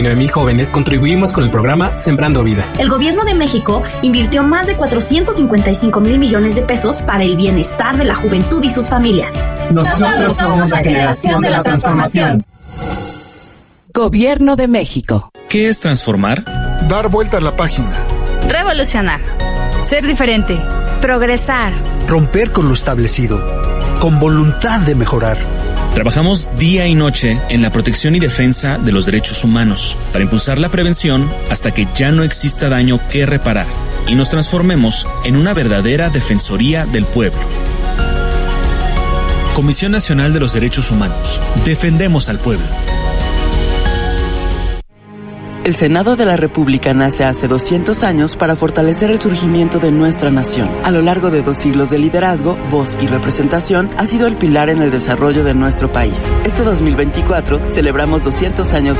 9,000 jóvenes contribuimos con el programa Sembrando Vida. El gobierno de México invirtió más de 455,000 millones de pesos para el bienestar de la juventud y sus familias. Nosotros somos la generación de la transformación. Gobierno de México. ¿Qué es transformar? Dar vuelta a la página. Revolucionar. Ser diferente. Progresar. Romper con lo establecido. Con voluntad de mejorar. Trabajamos día y noche en la protección y defensa de los derechos humanos para impulsar la prevención hasta que ya no exista daño que reparar y nos transformemos en una verdadera defensoría del pueblo. Comisión Nacional de los Derechos Humanos. Defendemos al pueblo. El Senado de la República nace hace 200 años para fortalecer el surgimiento de nuestra nación. A lo largo de 2 siglos de liderazgo, voz y representación, ha sido el pilar en el desarrollo de nuestro país. Este 2024 celebramos 200 años